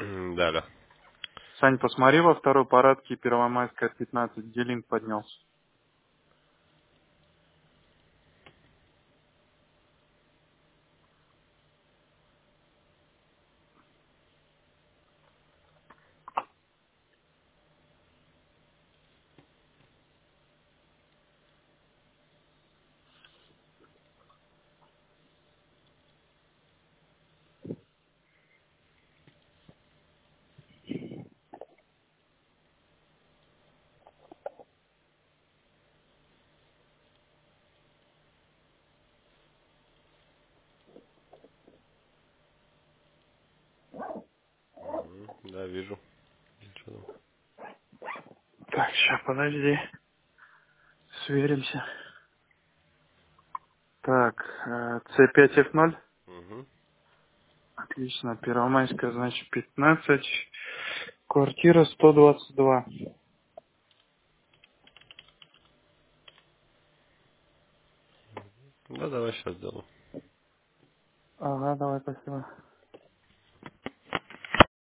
Да, да. Сань, посмотри во второй парадке Первомайская 15, где линк поднялся. Да, вижу. Ничего там. Так, сейчас, подожди. Сверимся. Так, C5F0. Угу. Отлично. Первомайская, значит, 15. Квартира 122. Да, давай сейчас сделаю. Ага, давай, спасибо.